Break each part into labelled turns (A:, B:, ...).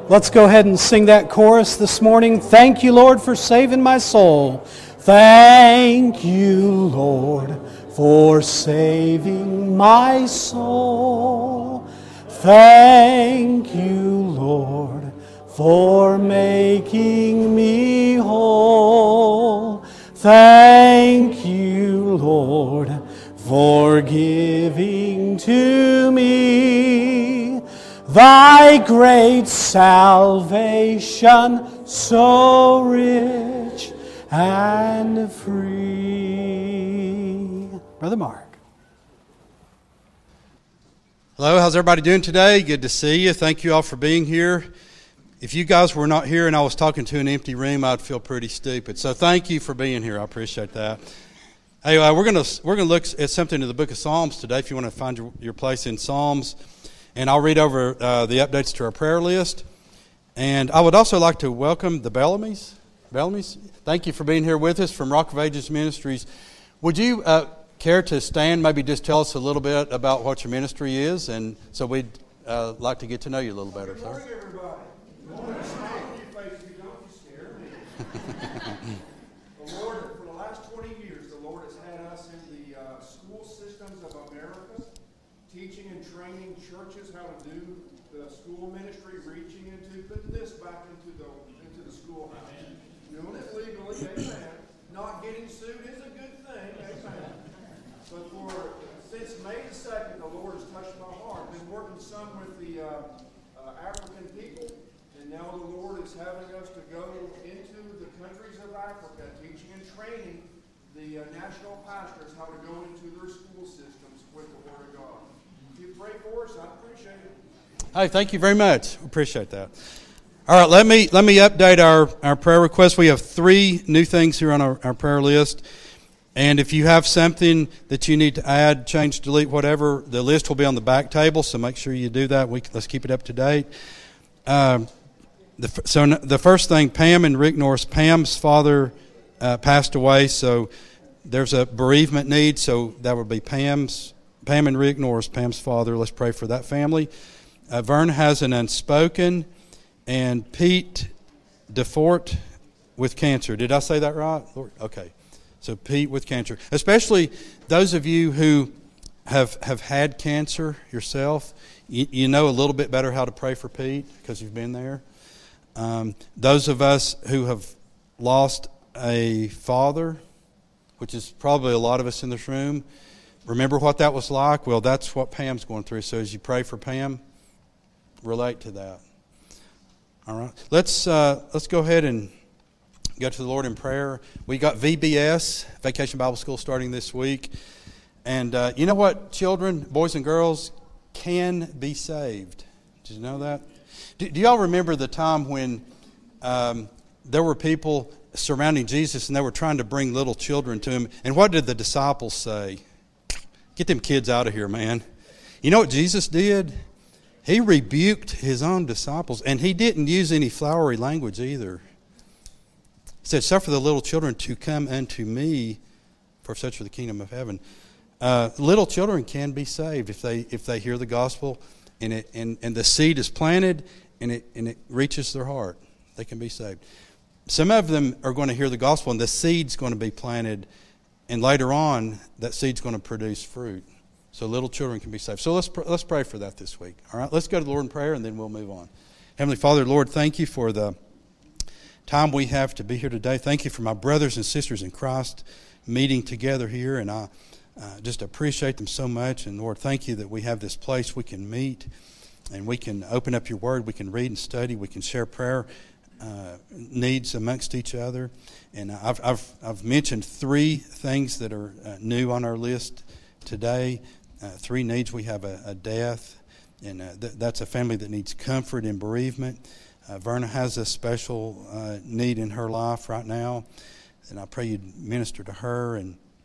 A: Let's go ahead and sing that chorus this morning. Thank you, Lord, for saving my soul. Thank you, Lord, for saving my soul. Thank you, Lord, for making me whole. Thank you, Lord, for giving to me Thy great salvation, so rich and free. Brother Mark.
B: Hello, how's everybody doing today? Good to see you. Thank you all for being here. If you guys were not here and I was talking to an empty room, I'd feel pretty stupid. So thank you for being here. I appreciate that. Hey, we're gonna look at something in the book of Psalms today. If you want to find your place in Psalms. And I'll read over the updates to our prayer list. And I would also like to welcome the Bellamys. Thank you for being here with us from Rock of Ages Ministries. Would you care to stand, maybe just tell us a little bit about what your ministry is? And so we'd like to get to know you a little better.
C: Good morning, everybody. Good morning. Don't scare me. The Lord, for the last 20 years, the Lord has had us in the school systems of America, teaching and training churches how to do the school ministry, reaching into, putting this back into the schoolhouse. Doing it legally, amen. Not getting sued is a good thing, amen. But since May the 2nd, the Lord has touched my heart. Been working some with the African people, and now the Lord is having us to go into the countries of Africa, teaching and training the national pastors how to go into their school systems with the Word of God. If you pray for us, I appreciate it.
B: Hey, thank you very much. Appreciate that. All right, let me update our prayer requests. We have 3 new things here on our prayer list. And if you have something that you need to add, change, delete, whatever, the list will be on the back table, so make sure you do that. Let's keep it up to date. So the first thing, Pam and Rick Norris. Pam's father passed away, so there's a bereavement need, so that would be Pam and Rick Norris, Pam's father. Let's pray for that family. Vern has an unspoken, and Pete DeFort with cancer. Did I say that right? Lord? Okay. So Pete with cancer. Especially those of you who have had cancer yourself, you know a little bit better how to pray for Pete because you've been there. Those of us who have lost a father, which is probably a lot of us in this room, remember what that was like? Well, that's what Pam's going through. So as you pray for Pam, relate to that. All right. Let's go ahead and go to the Lord in prayer. We got VBS, Vacation Bible School, starting this week. And you know what? Children, boys and girls, can be saved. Did you know that? Do y'all remember the time when there were people surrounding Jesus and they were trying to bring little children to him? And what did the disciples say? Get them kids out of here, man. You know what Jesus did? He rebuked his own disciples, and he didn't use any flowery language either. He said, suffer the little children to come unto me, for such are the kingdom of heaven. Little children can be saved if they hear the gospel, and the seed is planted, and it reaches their heart. They can be saved. Some of them are going to hear the gospel, and the seed's going to be planted, and later on, that seed's going to produce fruit. So little children can be saved. So let's pray for that this week. All right, let's go to the Lord in prayer, and then we'll move on. Heavenly Father, Lord, thank you for the time we have to be here today. Thank you for my brothers and sisters in Christ meeting together here, and I just appreciate them so much. And Lord, thank you that we have this place we can meet, and we can open up your word, we can read and study, we can share prayer needs amongst each other. And I've mentioned 3 things that are new on our list today. 3 needs. We have a death, and that's a family that needs comfort in bereavement. Verna has a special need in her life right now, and I pray you'd minister to her.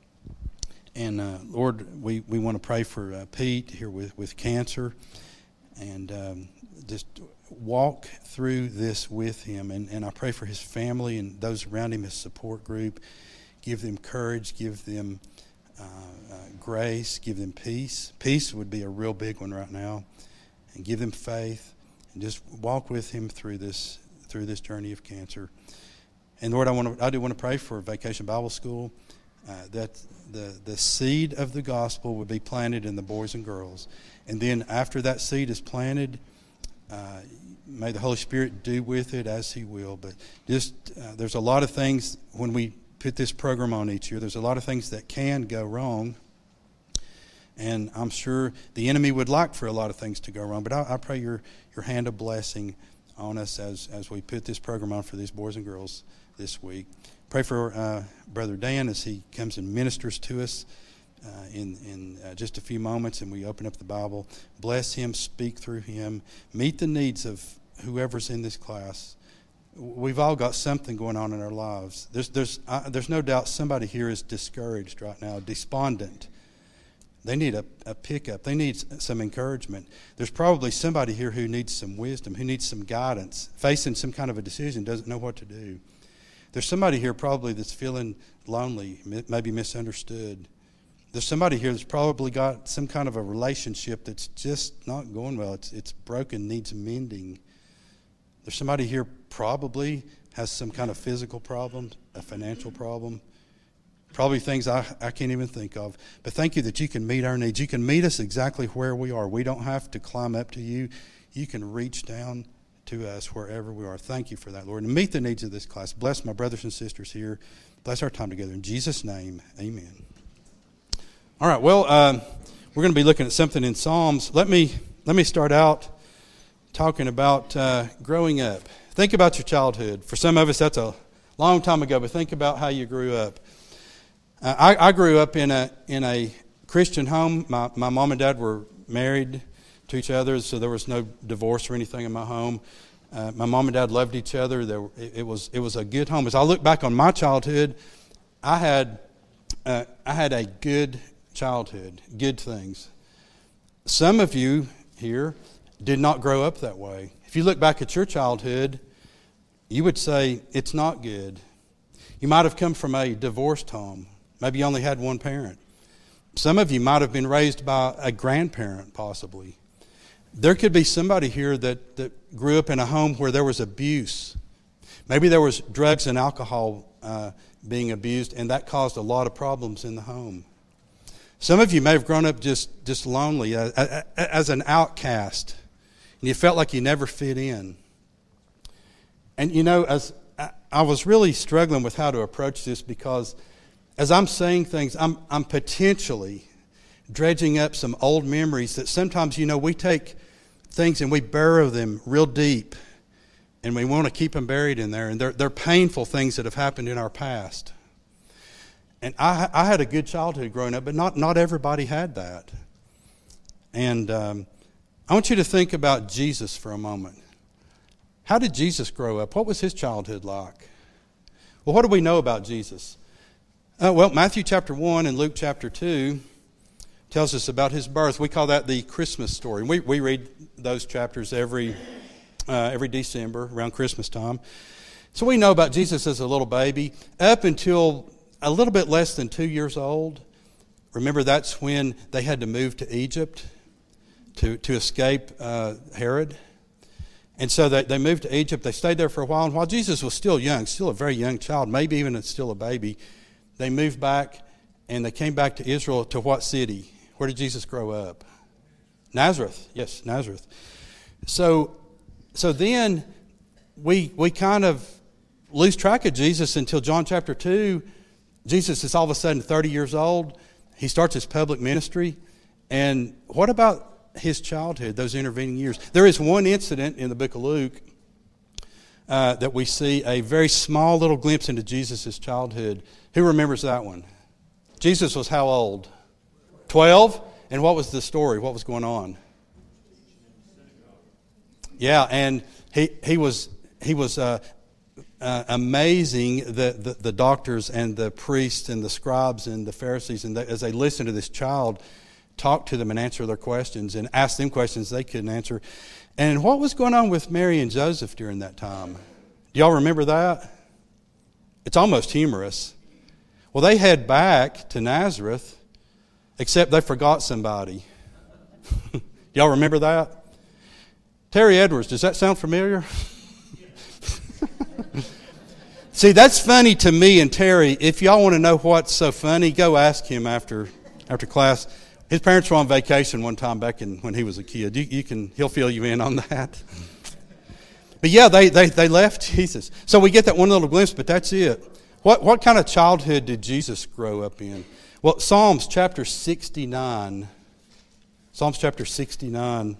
B: And Lord, we want to pray for Pete here with cancer, and just walk through this with him. And I pray for his family and those around him, his support group. Give them courage, give them grace, give them peace. Peace would be a real big one right now. And give them faith. and just walk with him through this journey of cancer. And Lord, I do want to pray for Vacation Bible School, that the seed of the gospel would be planted in the boys and girls. And then after that seed is planted, may the Holy Spirit do with it as he will. But just there's a lot of things when we put this program on each year, there's a lot of things that can go wrong. And I'm sure the enemy would like for a lot of things to go wrong. But I pray your hand of blessing on us as we put this program on for these boys and girls this week. Pray for Brother Dan as he comes and ministers to us in just a few moments, and we open up the Bible. Bless him, speak through him, meet the needs of whoever's in this class. We've all got something going on in our lives. There's no doubt somebody here is discouraged right now, despondent. They need a pickup. They need some encouragement. There's probably somebody here who needs some wisdom, who needs some guidance, facing some kind of a decision, doesn't know what to do. There's somebody here probably that's feeling lonely, maybe misunderstood. There's somebody here that's probably got some kind of a relationship that's just not going well. It's broken, needs mending. There's somebody here probably has some kind of physical problem, a financial problem, probably things I can't even think of. But thank you that you can meet our needs. You can meet us exactly where we are. We don't have to climb up to you. You can reach down to us wherever we are. Thank you for that, Lord. And meet the needs of this class. Bless my brothers and sisters here. Bless our time together. In Jesus' name, amen. All right, well, we're going to be looking at something in Psalms. Let me start out talking about growing up. Think about your childhood. For some of us, that's a long time ago, but think about how you grew up. I grew up in a Christian home. My mom and dad were married to each other, so there was no divorce or anything in my home. My mom and dad loved each other. It was a good home. As I look back on my childhood, I had a good childhood, good things. Some of you here did not grow up that way. If you look back at your childhood, you would say it's not good. You might have come from a divorced home. Maybe you only had one parent. Some of you might have been raised by a grandparent, possibly. There could be somebody here that grew up in a home where there was abuse. Maybe there was drugs and alcohol being abused, and that caused a lot of problems in the home. Some of you may have grown up just lonely, as an outcast, and you felt like you never fit in. And as I was really struggling with how to approach this, because as I'm saying things, I'm potentially dredging up some old memories that sometimes, we take things and we burrow them real deep, and we want to keep them buried in there, and they're painful things that have happened in our past. And I had a good childhood growing up, but not everybody had that. And I want you to think about Jesus for a moment. How did Jesus grow up? What was his childhood like? Well, what do we know about Jesus? Well, Matthew chapter 1 and Luke chapter 2 tells us about his birth. We call that the Christmas story. We read those chapters every December around Christmas time. So we know about Jesus as a little baby up until a little bit less than 2 years old. Remember, that's when they had to move to Egypt to escape Herod. And so they moved to Egypt. They stayed there for a while. And while Jesus was still young, still a very young child, maybe even still a baby, they moved back and they came back to Israel. To what city? Where did Jesus grow up? Nazareth. Yes, Nazareth. So then we kind of lose track of Jesus until John chapter 2. Jesus is all of a sudden 30 years old. He starts his public ministry. And what about his childhood, those intervening years? There is one incident in the book of Luke that we see a very small little glimpse into Jesus' childhood. Who remembers that one? Jesus was how old? 12? And what was the story? What was going on? Yeah, and he was amazing. The doctors and the priests and the scribes and the Pharisees, and as they listened to this child talk to them and answer their questions and ask them questions they couldn't answer. And what was going on with Mary and Joseph during that time? Do y'all remember that? It's almost humorous. Well, they head back to Nazareth, except they forgot somebody. Y'all remember that? Terry Edwards, does that sound familiar? See, that's funny to me and Terry. If y'all want to know what's so funny, go ask him after class. His parents were on vacation one time back when he was a kid. He'll fill you in on that. But yeah, they left Jesus. So we get that one little glimpse, but that's it. What kind of childhood did Jesus grow up in? Well, Psalms chapter 69. Psalms chapter 69.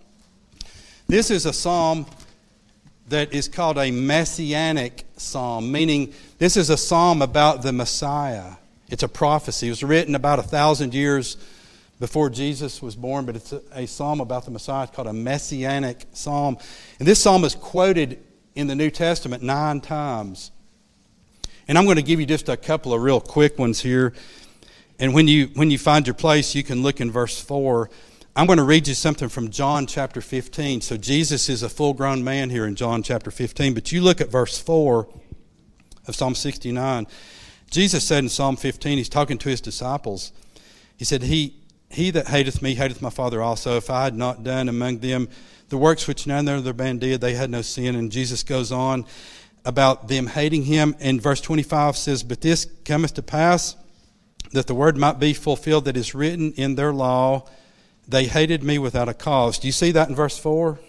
B: This is a psalm that is called a messianic psalm, meaning this is a psalm about the Messiah. It's a prophecy. It was written about 1,000 years before Jesus was born, but it's a psalm about the Messiah. It's called a messianic psalm. And this psalm is quoted in the New Testament 9 times. And I'm going to give you just a couple of real quick ones here. And when you find your place, you can look in verse 4. I'm going to read you something from John chapter 15. So Jesus is a full-grown man here in John chapter 15. But you look at verse 4 of Psalm 69. Jesus said in Psalm 15, he's talking to his disciples. He said, He that hateth me hateth my Father also. If I had not done among them the works which none of their band did, they had no sin. And Jesus goes on about them hating him. And verse 25 says, But this cometh to pass, that the word might be fulfilled that is written in their law, they hated me without a cause. Do you see that in verse 4?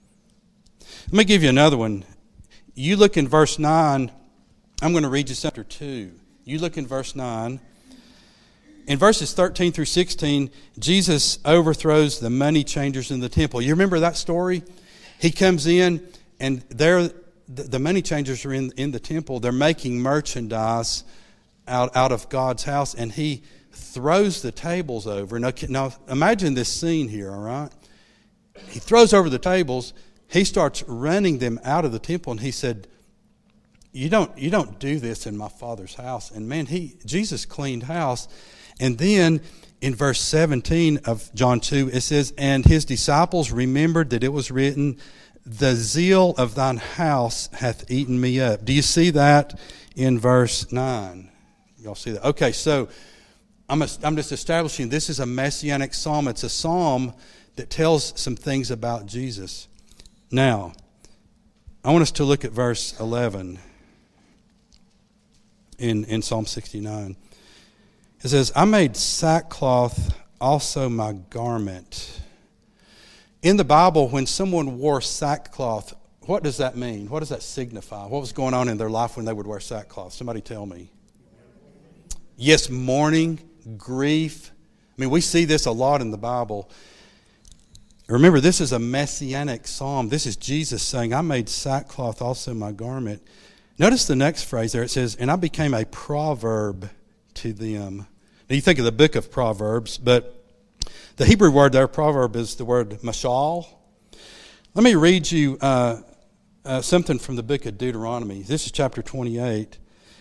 B: Let me give you another one. You look in verse 9. I'm going to read you chapter 2. You look in verse 9. In verses 13 through 16, Jesus overthrows the money changers in the temple. You remember that story? He comes in, and the money changers are in the temple. They're making merchandise out of God's house, and he throws the tables over. Now imagine this scene here, all right? He throws over the tables. He starts running them out of the temple, and he said, You don't do this in my Father's house. And man, Jesus cleaned house. And then in verse 17 of John 2, it says, And his disciples remembered that it was written, The zeal of thine house hath eaten me up. Do you see that in verse 9? Y'all see that? Okay, so I'm just establishing this is a messianic psalm. It's a psalm that tells some things about Jesus. Now, I want us to look at verse 11 in Psalm 69. It says, I made sackcloth also my garment. In the Bible, when someone wore sackcloth, what does that mean? What does that signify? What was going on in their life when they would wear sackcloth? Somebody tell me. Yes, mourning, grief. I mean, we see this a lot in the Bible. Remember, this is a messianic psalm. This is Jesus saying, I made sackcloth also my garment. Notice the next phrase there. It says, and I became a proverb to them. Now, you think of the book of Proverbs, but the Hebrew word there, proverb, is the word mashal. Let me read you something from the book of Deuteronomy. This is chapter 28.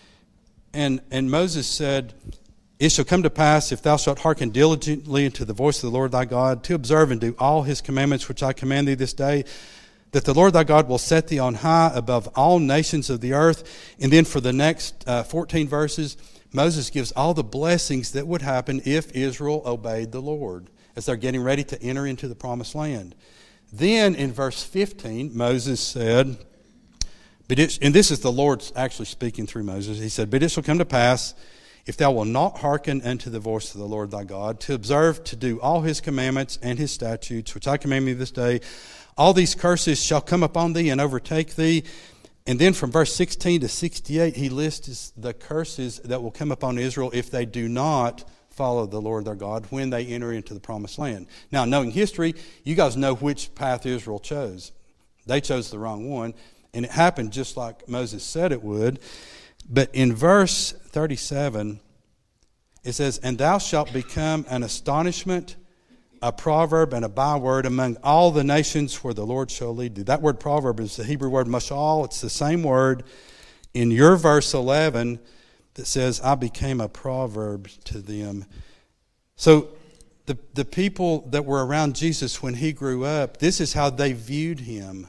B: And Moses said, It shall come to pass, if thou shalt hearken diligently unto the voice of the Lord thy God, to observe and do all his commandments which I command thee this day, that the Lord thy God will set thee on high above all nations of the earth. And then for the next 14 verses, Moses gives all the blessings that would happen if Israel obeyed the Lord as they're getting ready to enter into the promised land. Then in verse 15, Moses said, and this is the Lord actually speaking through Moses. He said, But it shall come to pass, if thou wilt not hearken unto the voice of the Lord thy God, to observe to do all his commandments and his statutes, which I command thee this day, all these curses shall come upon thee and overtake thee. And then from verse 16 to 68, he lists the curses that will come upon Israel if they do not follow the Lord their God when they enter into the promised land. Now, knowing history, you guys know which path Israel chose. They chose the wrong one, and it happened just like Moses said it would. But in verse 37, it says, And thou shalt become an astonishment, a proverb, and a byword among all the nations where the Lord shall lead thee. That word proverb is the Hebrew word mashal. It's the same word in your verse 11 that says, I became a proverb to them. So the people that were around Jesus when he grew up, this is how they viewed him.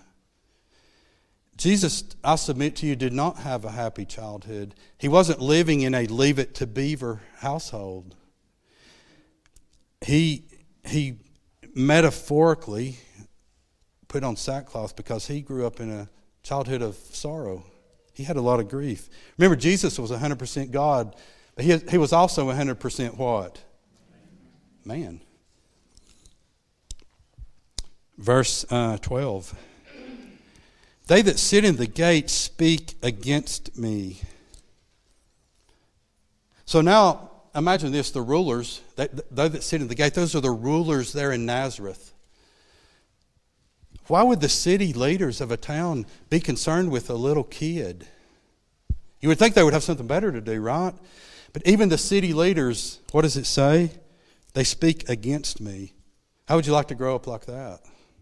B: Jesus, I submit to you, did not have a happy childhood. He wasn't living in a Leave It to Beaver household. He metaphorically put on sackcloth because he grew up in a childhood of sorrow. He had a lot of grief. Remember, Jesus was 100% God, but he was also 100% what? Man. Verse 12. They that sit in the gate speak against me. So now, imagine this, the rulers, they that sit in the gate, those are the rulers there in Nazareth. Why would the city leaders of a town be concerned with a little kid? You would think they would have something better to do, right? But even the city leaders, what does it say? They speak against me. How would you like to grow up like that?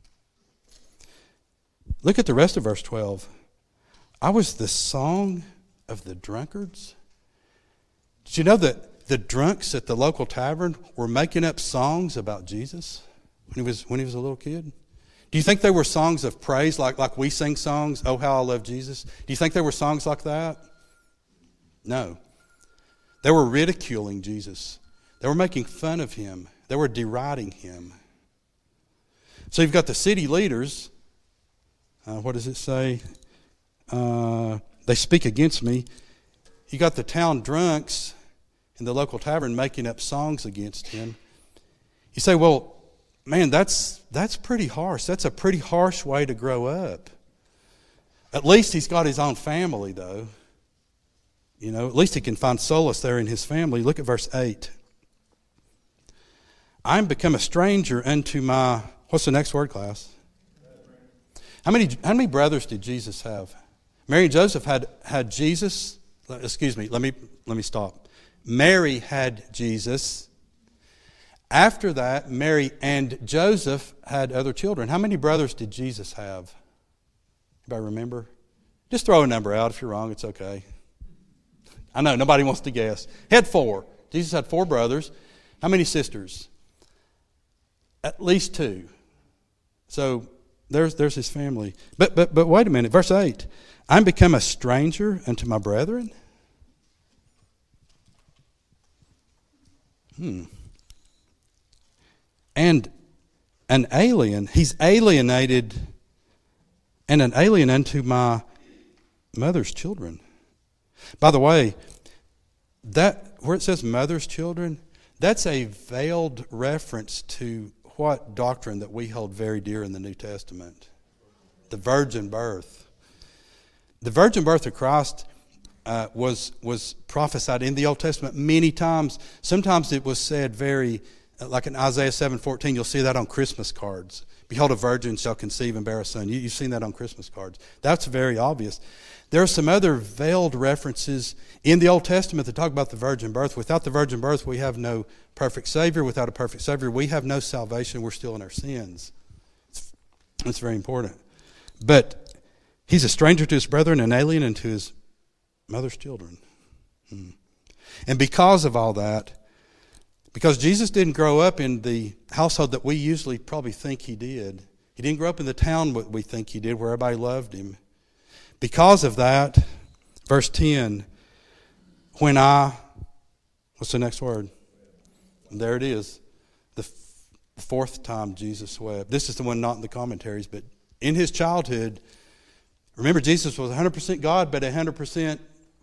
B: Look at the rest of verse 12. I was the song of the drunkards. Did you know that the drunks at the local tavern were making up songs about Jesus when he was a little kid? Do you think they were songs of praise like we sing songs, oh how I love Jesus? Do you think they were songs like that? No. They were ridiculing Jesus. They were making fun of him. They were deriding him. So you've got the city leaders. What does it say? They speak against me. You got the town drunks in the local tavern making up songs against him. You say, well, man, that's pretty harsh. That's a pretty harsh way to grow up. At least he's got his own family, though. You know, at least he can find solace there in his family. Look at verse 8. I'm become a stranger unto my, what's the next word, class? How many brothers did Jesus have? Mary and Joseph had Jesus. Excuse me, let me stop. Mary had Jesus. After that, Mary and Joseph had other children. How many brothers did Jesus have? Anybody remember? Just throw a number out. If you're wrong, it's okay. I know, nobody wants to guess. He had 4. Jesus had 4 brothers. How many sisters? At least 2. So there's his family. But wait a minute. Verse 8. I'm become a stranger unto my brethren. And an alien. He's alienated and an alien unto my mother's children. By the way, that where it says mother's children, that's a veiled reference to what doctrine that we hold very dear in the New Testament? The virgin birth. The virgin birth of Christ was prophesied in the Old Testament many times. Sometimes it was said very, like in Isaiah 7:14, you'll see that on Christmas cards. Behold, a virgin shall conceive and bear a son. You've seen that on Christmas cards. That's very obvious. There are some other veiled references in the Old Testament that talk about the virgin birth. Without the virgin birth, we have no perfect Savior. Without a perfect Savior, we have no salvation. We're still in our sins. It's very important. But he's a stranger to his brethren, an alien unto his mother's children. And because of all that, because Jesus didn't grow up in the household that we usually probably think he did. He didn't grow up in the town what we think he did, where everybody loved him. Because of that, verse 10, what's the next word? There it is. The 4th time Jesus wept. This is the one not in the commentaries, but in his childhood, remember Jesus was 100% God, but 100%,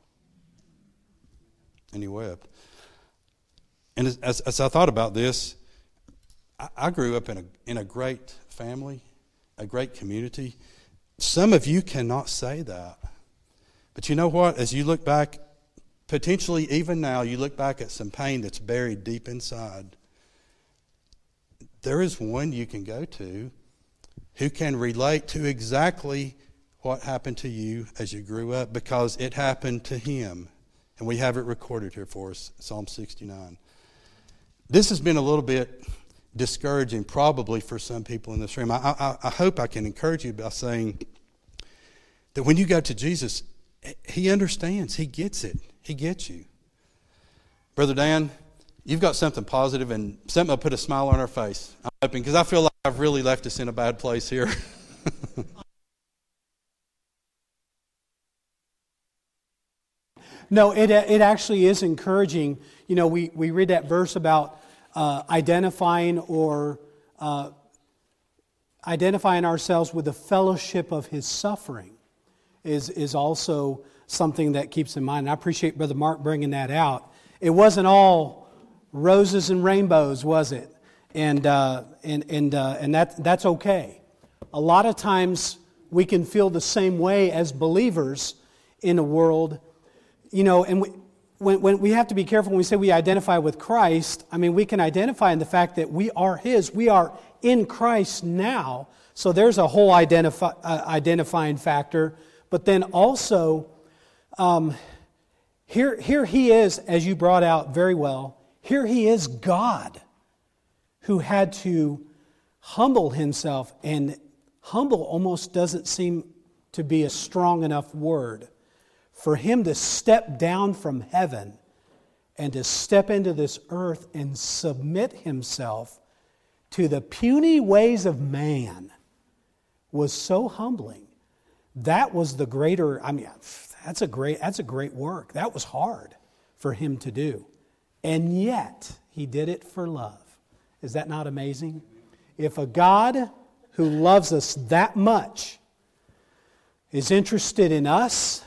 B: and he wept. And as I thought about this, I grew up in a great family, a great community. Some of you cannot say that. But you know what? As you look back, potentially even now, you look back at some pain that's buried deep inside. There is one you can go to who can relate to exactly what happened to you as you grew up, because it happened to him. And we have it recorded here for us, Psalm 69. This has been a little bit discouraging probably for some people in this room. I hope I can encourage you by saying that when you go to Jesus, he understands. He gets it. He gets you. Brother Dan, you've got something positive and something that'll put a smile on our face. I'm hoping, because I feel like I've really left us in a bad place here.
A: No, it actually is encouraging. You know, we read that verse about identifying or identifying ourselves with the fellowship of His suffering is also something that keeps in mind. And I appreciate Brother Mark bringing that out. It wasn't all roses and rainbows, was it? And that's okay. A lot of times we can feel the same way as believers in a world, and when we have to be careful when we say we identify with Christ. I mean, we can identify in the fact that we are His. We are in Christ now. So there's a whole identifying factor. But then also, here He is, as you brought out very well, here He is God who had to humble Himself. And humble almost doesn't seem to be a strong enough word. For Him to step down from heaven and to step into this earth and submit Himself to the puny ways of man was so humbling. That was the greater, that's a great work. That was hard for Him to do. And yet, He did it for love. Is that not amazing? If a God who loves us that much is interested in us,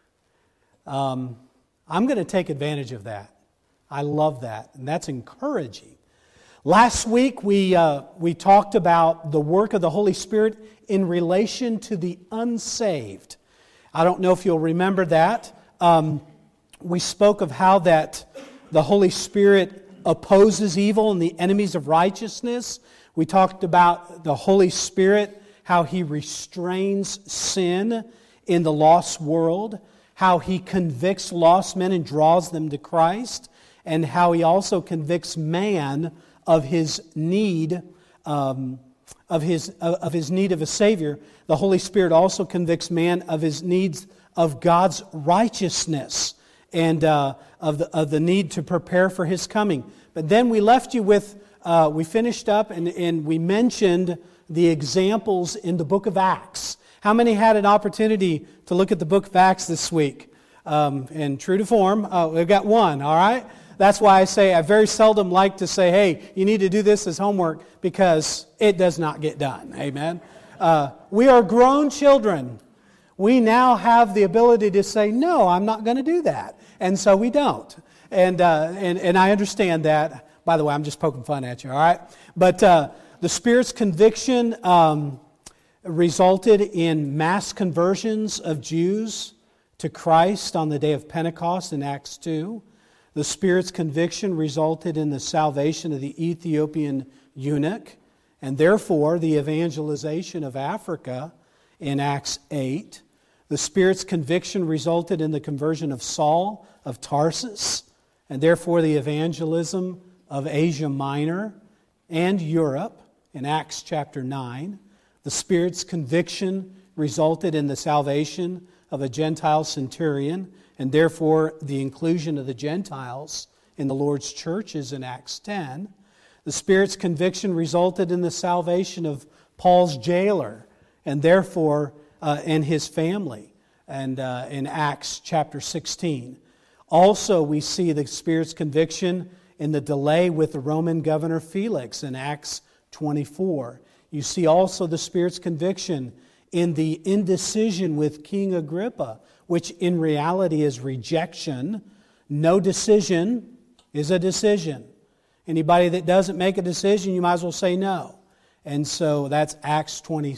A: I'm going to take advantage of that. I love that, and that's encouraging. Last week we talked about the work of the Holy Spirit in relation to the unsaved. I don't know if you'll remember that. We spoke of how that the Holy Spirit opposes evil and the enemies of righteousness. We talked about the Holy Spirit, how He restrains sin in the lost world, how He convicts lost men and draws them to Christ, and how He also convicts man of his need of his need of a Savior. The Holy Spirit also convicts man of his needs of God's righteousness and of the need to prepare for His coming. But then we left you with, we finished up and we mentioned the examples in the book of Acts. How many had an opportunity to look at the book of Acts this week? And true to form, we've got one, all right? That's why I say I very seldom like to say, hey, you need to do this as homework, because it does not get done. Amen? We are grown children. We now have the ability to say, no, I'm not going to do that. And so we don't. And I understand that. By the way, I'm just poking fun at you, all right? But the Spirit's conviction resulted in mass conversions of Jews to Christ on the day of Pentecost in Acts 2. The Spirit's conviction resulted in the salvation of the Ethiopian eunuch, and therefore the evangelization of Africa in Acts 8. The Spirit's conviction resulted in the conversion of Saul of Tarsus, and therefore the evangelism of Asia Minor and Europe in Acts chapter 9. The Spirit's conviction resulted in the salvation of a Gentile centurion, and therefore the inclusion of the Gentiles in the Lord's church is in Acts 10. The Spirit's conviction resulted in the salvation of Paul's jailer, and therefore and his family, and in Acts chapter 16. Also, we see the Spirit's conviction in the delay with the Roman governor Felix in Acts 24. You see also the Spirit's conviction in the indecision with King Agrippa, which in reality is rejection. No decision is a decision. Anybody that doesn't make a decision, you might as well say no. And so that's Acts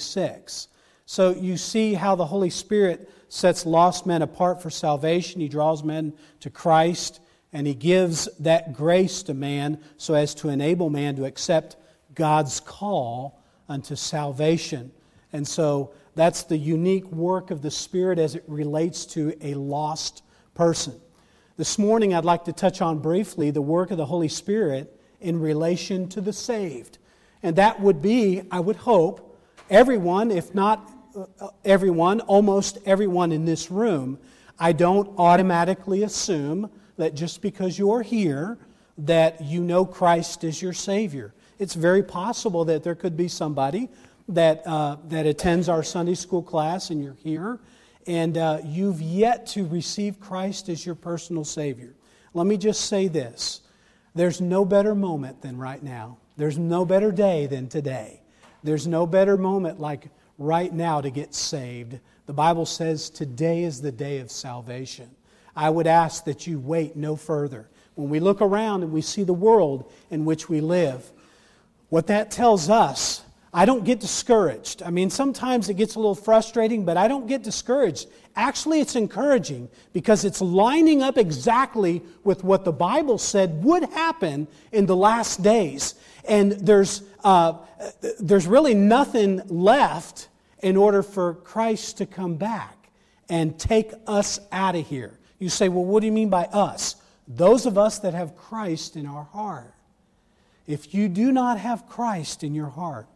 A: 26. So you see how the Holy Spirit sets lost men apart for salvation. He draws men to Christ, and He gives that grace to man so as to enable man to accept God's call unto salvation. And so that's the unique work of the Spirit as it relates to a lost person. This morning I'd like to touch on briefly the work of the Holy Spirit in relation to the saved. And that would be, I would hope, everyone, if not everyone, almost everyone in this room. I don't automatically assume that just because you're here that you know Christ as your Savior. It's very possible that there could be somebody that attends our Sunday school class and you're here and you've yet to receive Christ as your personal Savior. Let me just say this. There's no better moment than right now. There's no better day than today. There's no better moment like right now to get saved. The Bible says today is the day of salvation. I would ask that you wait no further. When we look around and we see the world in which we live, what that tells us, I don't get discouraged. I mean, sometimes it gets a little frustrating, but I don't get discouraged. Actually, it's encouraging because it's lining up exactly with what the Bible said would happen in the last days. And there's really nothing left in order for Christ to come back and take us out of here. You say, well, what do you mean by us? Those of us that have Christ in our heart. If you do not have Christ in your heart,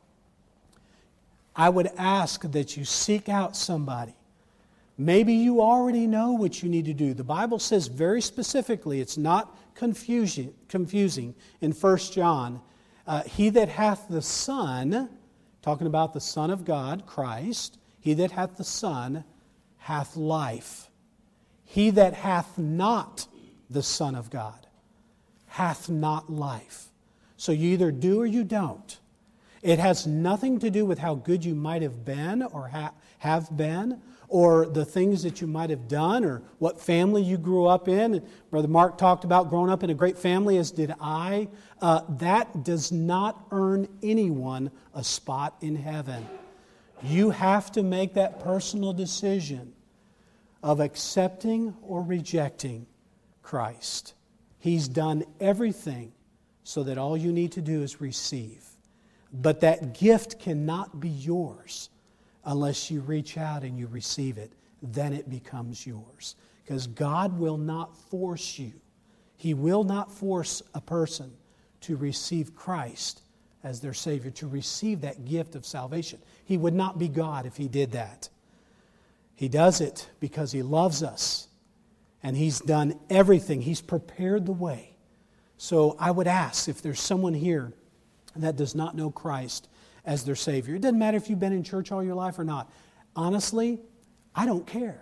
A: I would ask that you seek out somebody. Maybe you already know what you need to do. The Bible says very specifically, it's not confusing in 1 John. He that hath the Son, talking about the Son of God, Christ, he that hath the Son hath life. He that hath not the Son of God hath not life. So you either do or you don't. It has nothing to do with how good you might have been or have been, or the things that you might have done, or what family you grew up in. Brother Mark talked about growing up in a great family, as did I. That does not earn anyone a spot in heaven. You have to make that personal decision of accepting or rejecting Christ. He's done everything so that all you need to do is receive. But that gift cannot be yours unless you reach out and you receive it. Then it becomes yours. Because God will not force you. He will not force a person to receive Christ as their Savior, to receive that gift of salvation. He would not be God if He did that. He does it because He loves us. And He's done everything. He's prepared the way. So I would ask if there's someone here that does not know Christ as their Savior. It doesn't matter if you've been in church all your life or not. Honestly, I don't care.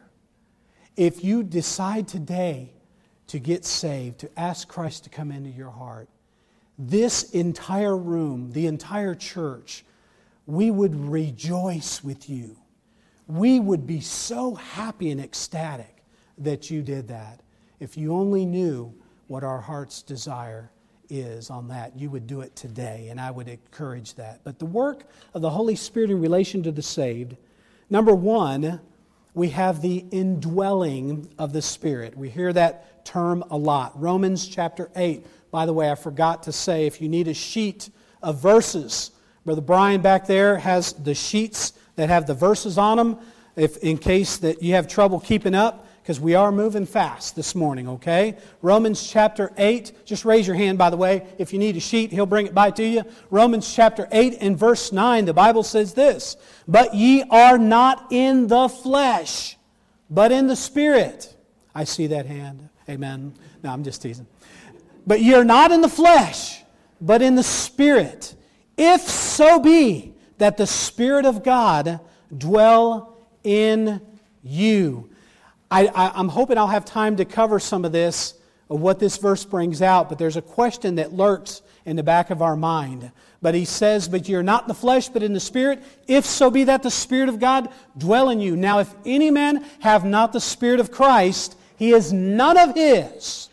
A: If you decide today to get saved, to ask Christ to come into your heart, this entire room, the entire church, we would rejoice with you. We would be so happy and ecstatic that you did that. If you only knew what our heart's desire is on that, you would do it today, and I would encourage that. But the work of the Holy Spirit in relation to the saved, number one, we have the indwelling of the Spirit. We hear that term a lot. Romans chapter 8. By the way, I forgot to say, if you need a sheet of verses, Brother Brian back there has the sheets that have the verses on them, if in case that you have trouble keeping up, because we are moving fast this morning, okay? Romans chapter 8. Just raise your hand, by the way. If you need a sheet, he'll bring it by to you. Romans chapter 8 and verse 9, the Bible says this, "But ye are not in the flesh, but in the Spirit." I see that hand. Amen. No, I'm just teasing. "But ye are not in the flesh, but in the Spirit, if so be that the Spirit of God dwell in you." I'm hoping I'll have time to cover some of this, of what this verse brings out, but there's a question that lurks in the back of our mind. But he says, "But you're not in the flesh, but in the Spirit, if so be that the Spirit of God dwell in you. Now if any man have not the Spirit of Christ, he is none of his."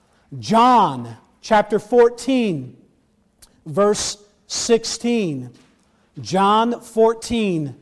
A: John chapter 14, verse 16. John 14,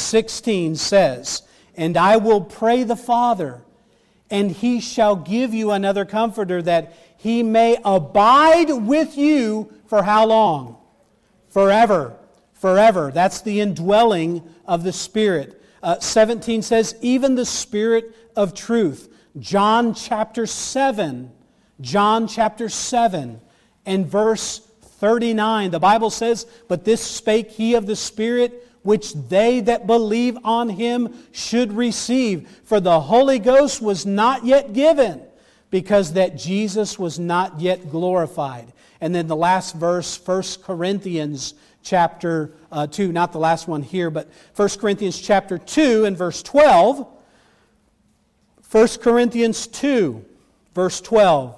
A: 16 says, "And I will pray the Father, and He shall give you another Comforter, that He may abide with you," for how long? Forever. Forever. That's the indwelling of the Spirit. 17 says, "Even the Spirit of truth." John chapter 7. John chapter 7 and verse 39. The Bible says, "But this spake He of the Spirit, which they that believe on Him should receive. For the Holy Ghost was not yet given, because that Jesus was not yet glorified." And then the last verse, 1 Corinthians chapter 2, not the last one here, but 1 Corinthians chapter 2 and verse 12. 1 Corinthians 2, verse 12.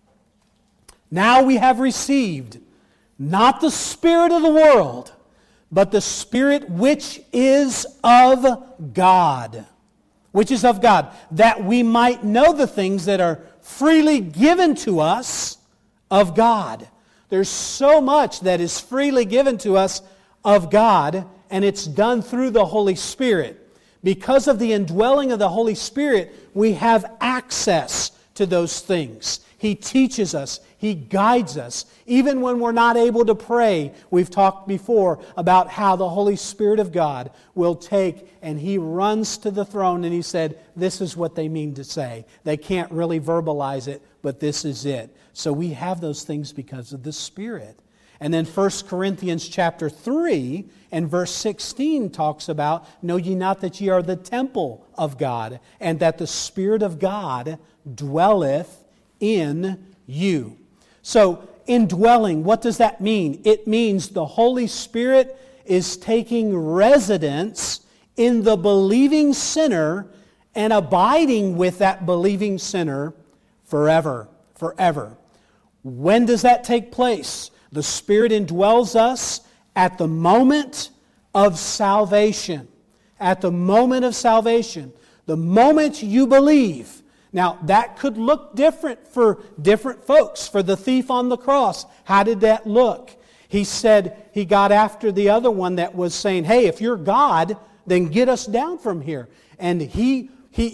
A: "Now we have received not the spirit of the world, but the Spirit which is of God. Which is of God, that we might know the things that are freely given to us of God. There's so much that is freely given to us of God, and it's done through the Holy Spirit. Because of the indwelling of the Holy Spirit, we have access to those things. He teaches us. He guides us. Even when we're not able to pray, we've talked before about how the Holy Spirit of God will take and He runs to the throne and He said, this is what they mean to say. They can't really verbalize it, but this is it. So we have those things because of the Spirit. And then 1 Corinthians chapter 3 and verse 16 talks about, know ye not that ye are the temple of God, and that the Spirit of God dwelleth in you. So, indwelling, what does that mean? It means the Holy Spirit is taking residence in the believing sinner and abiding with that believing sinner forever. Forever. When does that take place? The Spirit indwells us at the moment of salvation. At the moment of salvation. The moment you believe. Now, that could look different for different folks. For the thief on the cross, how did that look? He said he got after the other one that was saying, hey, if you're God, then get us down from here. And I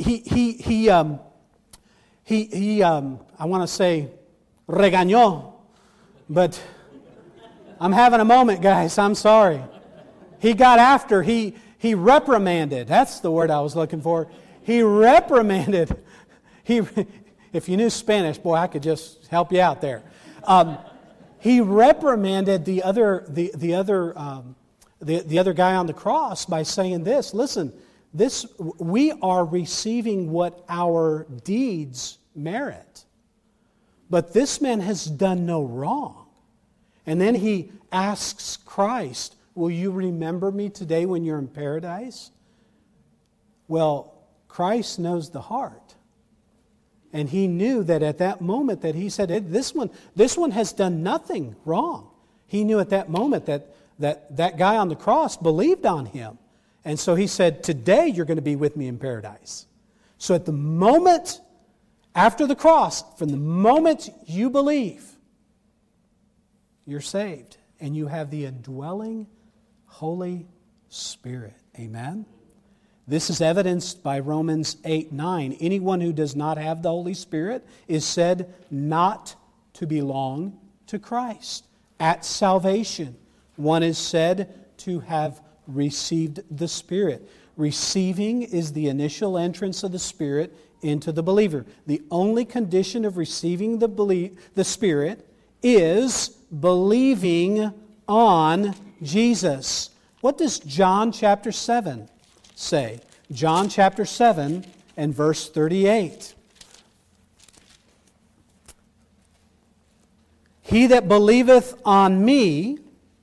A: want to say, regañó, but I'm having a moment, guys. I'm sorry. He got after, he reprimanded. That's the word I was looking for. He reprimanded. If you knew Spanish, boy, I could just help you out there. He reprimanded the other guy on the cross by saying this. Listen, we are receiving what our deeds merit, but this man has done no wrong. And then he asks Christ, will you remember me today when you're in paradise? Well, Christ knows the heart. And he knew that at that moment that he said, this one has done nothing wrong. He knew at that moment that guy on the cross believed on him. And so he said, today you're going to be with me in paradise. So at the moment after the cross, from the moment you believe, you're saved. And you have the indwelling Holy Spirit. Amen? This is evidenced by Romans 8:9. Anyone who does not have the Holy Spirit is said not to belong to Christ. At salvation, one is said to have received the Spirit. Receiving is the initial entrance of the Spirit into the believer. The only condition of receiving the Spirit is believing on Jesus. What does John chapter 7 say? John chapter 7 and verse 38. He that believeth on me,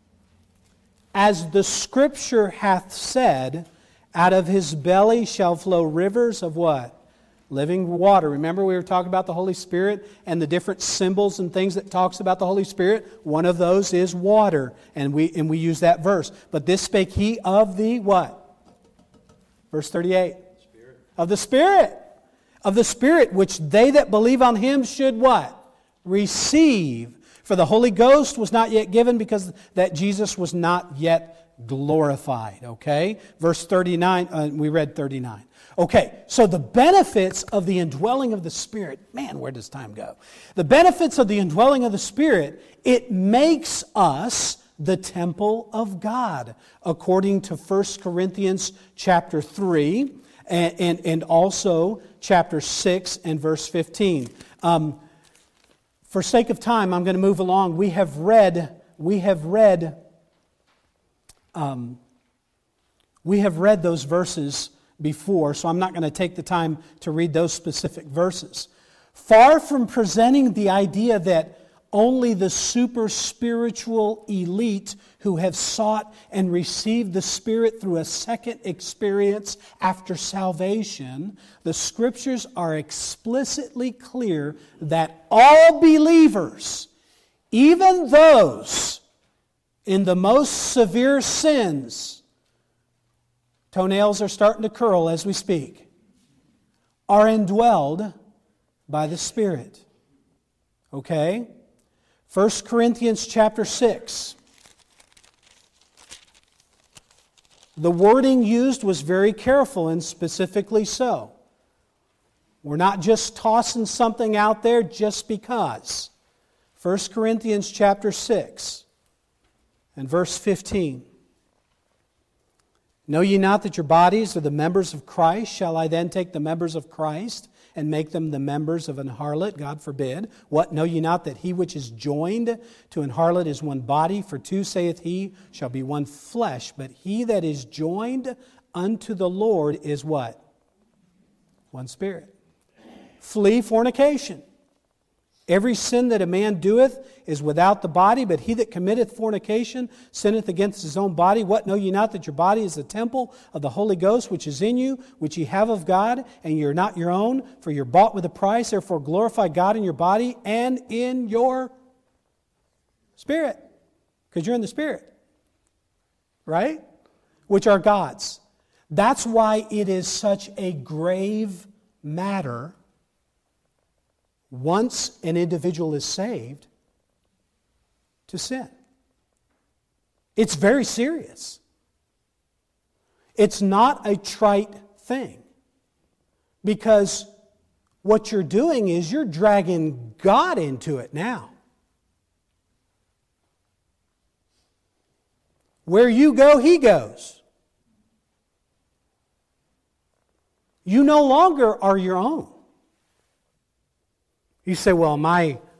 A: as the Scripture hath said, out of his belly shall flow rivers of what? Living water. Remember we were talking about the Holy Spirit and the different symbols and things that talks about the Holy Spirit? One of those is water. And we use that verse. But this spake he of the what? Verse 38. Spirit. Of the Spirit. Of the Spirit, which they that believe on Him should what? Receive. For the Holy Ghost was not yet given because that Jesus was not yet glorified. Okay? Verse 39, we read 39. Okay, so the benefits of the indwelling of the Spirit, man, where does time go? The benefits of the indwelling of the Spirit, it makes us the temple of God, according to 1 Corinthians chapter 3 and also chapter 6 and verse 15. For sake of time, I'm going to move along. We have read those verses before, so I'm not going to take the time to read those specific verses. Far from presenting the idea that only the super spiritual elite who have sought and received the Spirit through a second experience after salvation, the Scriptures are explicitly clear that all believers, even those in the most severe sins, toenails are starting to curl as we speak, are indwelled by the Spirit. Okay? 1 Corinthians chapter 6. The wording used was very careful and specifically so. We're not just tossing something out there just because. 1 Corinthians chapter 6 and verse 15. Know ye not that your bodies are the members of Christ? Shall I then take the members of Christ and make them the members of an harlot? God forbid. What, know ye not that he which is joined to an harlot is one body? For two, saith he, shall be one flesh. But he that is joined unto the Lord is what? One spirit. Flee fornication. Every sin that a man doeth is without the body, but he that committeth fornication sinneth against his own body. What, know ye not that your body is the temple of the Holy Ghost, which is in you, which ye have of God, and ye are not your own, for ye are bought with a price. Therefore glorify God in your body and in your spirit. Because you're in the Spirit. Right? Which are God's. That's why it is such a grave matter once an individual is saved, to sin. It's very serious. It's not a trite thing. Because what you're doing is you're dragging God into it now. Where you go, He goes. You no longer are your own. You say, well, am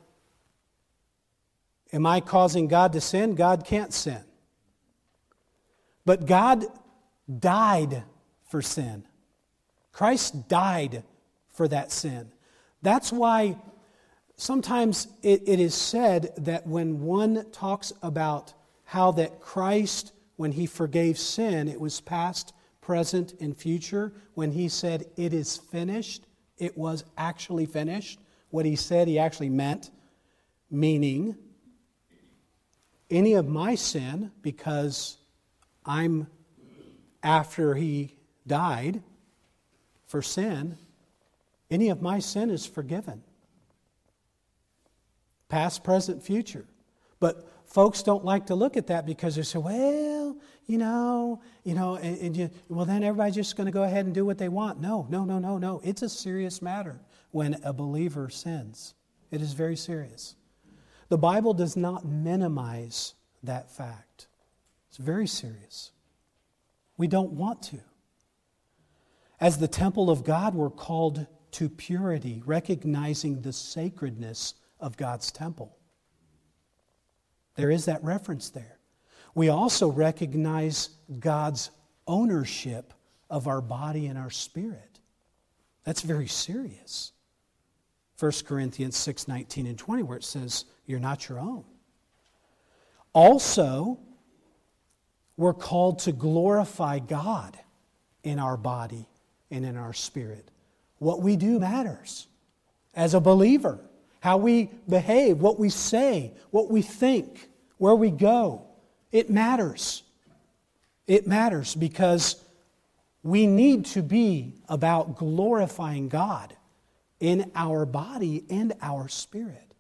A: I causing God to sin? God can't sin. But God died for sin. Christ died for that sin. That's why sometimes it is said that when one talks about how that Christ, when He forgave sin, it was past, present, and future. When He said, it is finished, it was actually finished. What He said, He actually meant, meaning any of my sin, because I'm after He died for sin, any of my sin is forgiven. Past, present, future. But folks don't like to look at that because they say, well, well, then everybody's just going to go ahead and do what they want. No. It's a serious matter when a believer sins. It is very serious. The Bible does not minimize that fact. It's very serious. We don't want to. As the temple of God, we're called to purity, recognizing the sacredness of God's temple. There is that reference there. We also recognize God's ownership of our body and our spirit. That's very serious. 1 Corinthians 6:19 and 20, where it says, you're not your own. Also, we're called to glorify God in our body and in our spirit. What we do matters as a believer. How we behave, what we say, what we think, where we go. It matters. It matters because we need to be about glorifying God in our body and our spirit.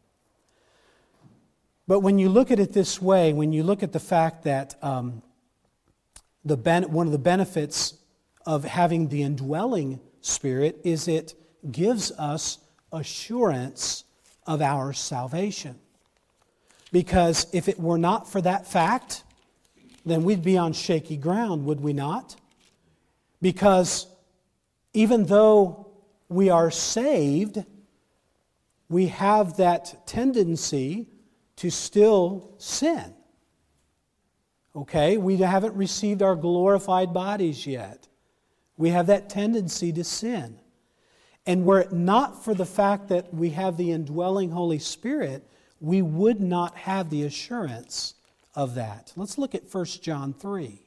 A: But when you look at it this way, when you look at the fact that one of the benefits of having the indwelling Spirit is it gives us assurance of our salvation. Because if it were not for that fact, then we'd be on shaky ground, would we not? Because even though we are saved, we have that tendency to still sin. Okay? We haven't received our glorified bodies yet. We have that tendency to sin. And were it not for the fact that we have the indwelling Holy Spirit, we would not have the assurance of that. Let's look at 1 John 3.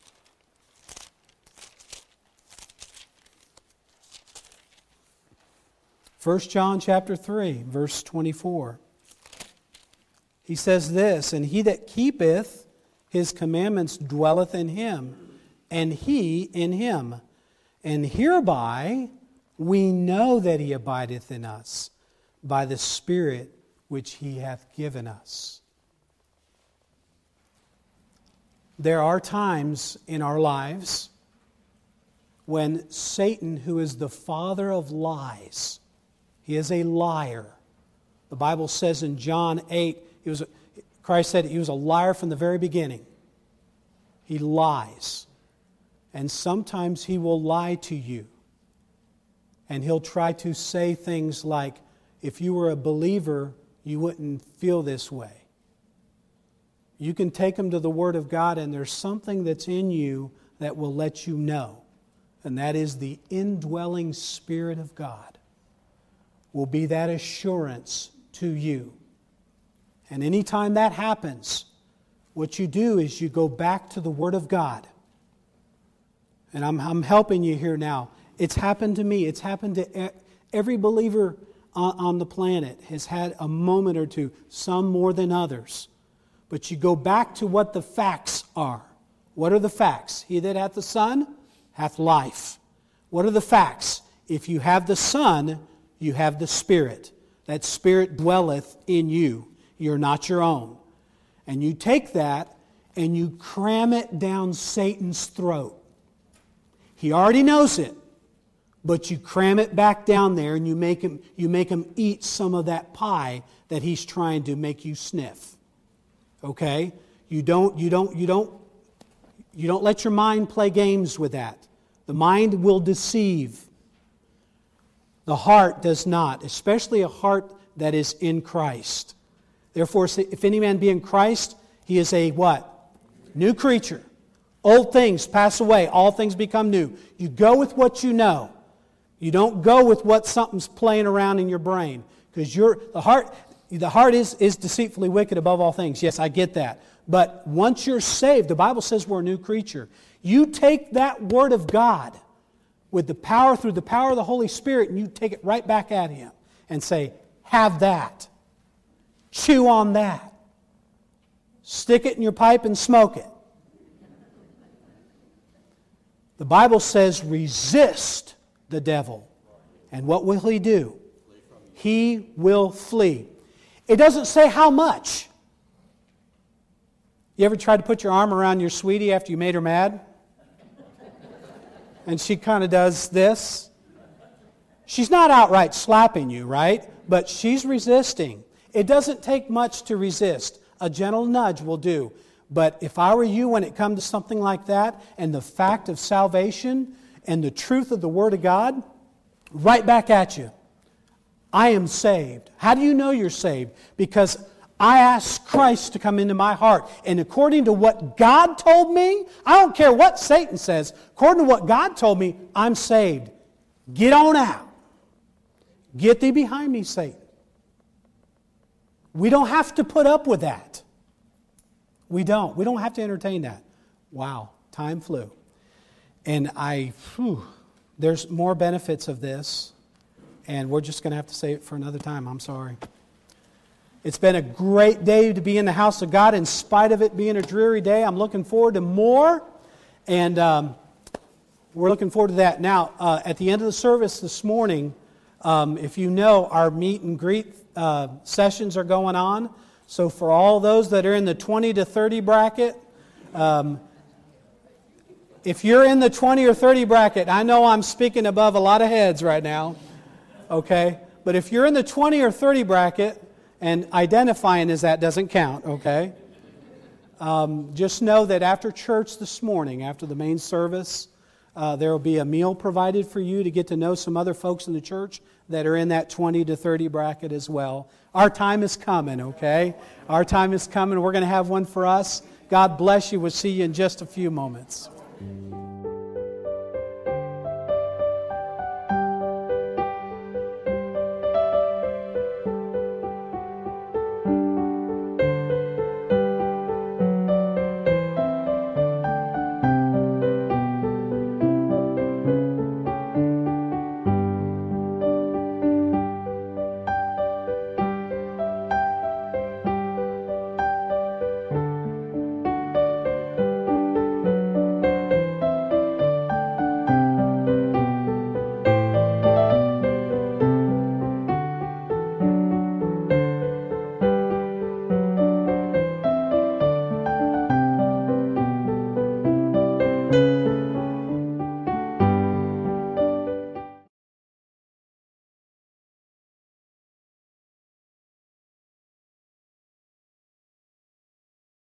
A: 1 John chapter 3, verse 24. He says this, and he that keepeth His commandments dwelleth in him, and he in him. And hereby we know that he abideth in us, by the Spirit which he hath given us. There are times in our lives when Satan, who is the father of lies, he is a liar. The Bible says in John 8, Christ said he was a liar from the very beginning. He lies. And sometimes he will lie to you. And he'll try to say things like, if you were a believer, you wouldn't feel this way. You can take him to the Word of God, and there's something that's in you that will let you know. And that is the indwelling Spirit of God will be that assurance to you. And anytime that happens, what you do is you go back to the Word of God. And I'm helping you here now. It's happened to me. It's happened to every believer on the planet has had a moment or two, some more than others. But you go back to what the facts are. What are the facts? He that hath the Son hath life. What are the facts? If you have the Son, you have the Spirit. That Spirit dwelleth in you. You're not your own. And you take that and you cram it down Satan's throat. He already knows it, but you cram it back down there and you make him eat some of that pie that he's trying to make you sniff. Okay? You don't let your mind play games with that. The mind will deceive. The heart does not, especially a heart that is in Christ. Therefore, if any man be in Christ, he is a what? New creature. Old things pass away, all things become new. You go with what you know. You don't go with what something's playing around in your brain. Because the heart is deceitfully wicked above all things. Yes, I get that. But once you're saved, the Bible says we're a new creature. You take that Word of God with the power, through the power of the Holy Spirit, and you take it right back at Him and say, have that. Chew on that. Stick it in your pipe and smoke it. The Bible says, resist the devil. And what will he do? He will flee. It doesn't say how much. You ever tried to put your arm around your sweetie after you made her mad? And she kind of does this. She's not outright slapping you, right? But she's resisting. It doesn't take much to resist. A gentle nudge will do. But if I were you, when it comes to something like that, and the fact of salvation and the truth of the Word of God, right back at you. I am saved. How do you know you're saved? Because I asked Christ to come into my heart. And according to what God told me, I don't care what Satan says, according to what God told me, I'm saved. Get on out. Get thee behind me, Satan. We don't have to put up with that. We don't. We don't have to entertain that. Wow, time flew. And there's more benefits of this, and we're just going to have to say it for another time. I'm sorry. It's been a great day to be in the house of God in spite of it being a dreary day. I'm looking forward to more, and we're looking forward to that. Now, at the end of the service this morning, if you know, our meet and greet sessions are going on. So for all those that are in the 20 to 30 bracket, if you're in the 20 or 30 bracket, I know I'm speaking above a lot of heads right now, okay? But if you're in the 20 or 30 bracket, and identifying as that doesn't count, okay? Just know that after church this morning, after the main service, there will be a meal provided for you to get to know some other folks in the church that are in that 20 to 30 bracket as well. Our time is coming, okay? Our time is coming. We're going to have one for us. God bless you. We'll see you in just a few moments. Amen.